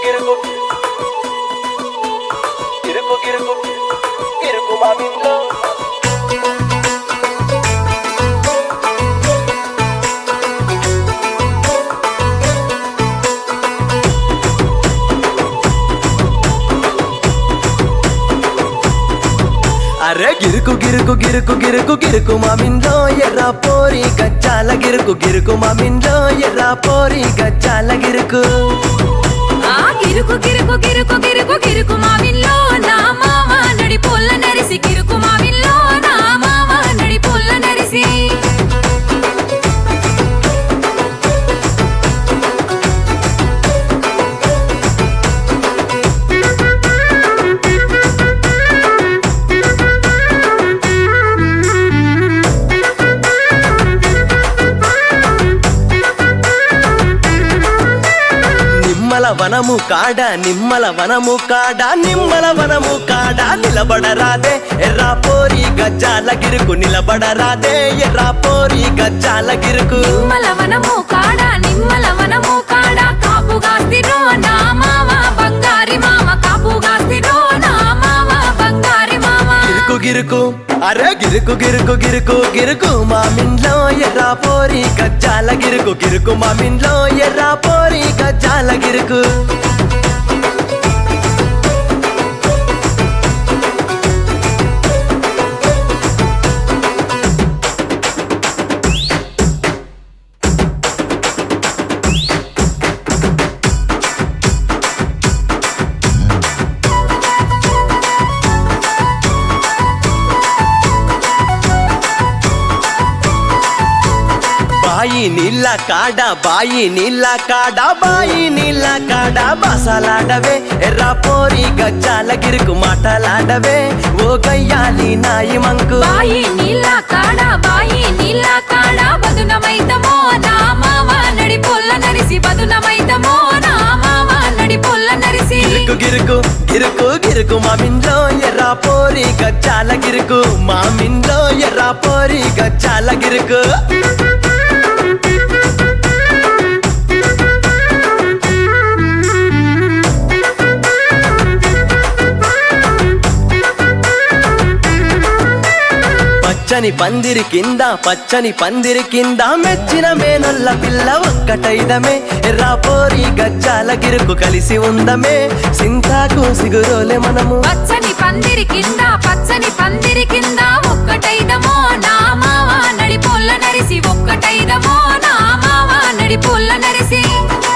గిరుకు గిరుకు గిరుకు గిరుకు మామింలో అరే గిరుకు గిరుకు గిరుకు గిరుకు గిరుకు మామింలో ఎర్ర పోరి గచ్చాల గిరుకు గిరుకు మామింలో ఎర్ర పోరి గచ్చాల గిరుకు ఆ గిరుకు గిరుకు గిరుకు గిరుకు గిరుకు మామిల్లో నా మామ నడి పొల్ల నరిసి గిరుకు మామిల్లో నా మామ నడి పొల్ల నరిసి నిమ్మల వనము కాడ నిలబడరాదే ఎర్ర పోరి గజ్జాల గిరుకు నిలబడరాదే ఎర్ర పోరి గజ్జాల గిరుకు నిమ్మల వనము కాడ కాపుగాస్తిరో నా మామ బంగారి మామ కాపుగాస్తిరో నా మామ బంగారి మామ గిరుకు గిరుకు అరే గిరుకు గిరుకు గిరుకు గిరుకు మామింట్లో ఎర్ర పోరి గజ్జాల గిరుకు గిరుకు మామింట్లో ఎర్ర పోరి గజ్జాల గిరుకు బాయి నీళ్ళ కాడ బసలాడవే ఎర్ర పోరి గజ్జాల గిరుకు మాటలాడవే ఓ గయ్యాలి నాయి మంకు బాయి నీళ్ళ కాడ బదునమైతమో నా మామ నడి పొల్ల నరిసి బదునమైతమో నా మామ నడి పొల్ల నరిసి గిరుకు గిరుకు గిరుకు గిరుకు మామింట్లో ఎర్ర పోరి గజ్జాల గిరుకు మామింట్లో ఎర్ర పోరి గజ్జాల గిరుకు పచ్చని పందిరి కింద మెచ్చిన మేనల్ల పిల్ల ఒక్కటైదమే ఎర్ర పోరి గజ్జాల గిరుకు కలిసి ఉందమే సింతాకు సిగురోలే మనము పచ్చని పందిరి కింద ఒక్కటైదమో నా మామ నడి పొల్ల నరిసి ఒక్కటైదమో నా మామ నడి పొల్ల నరిసి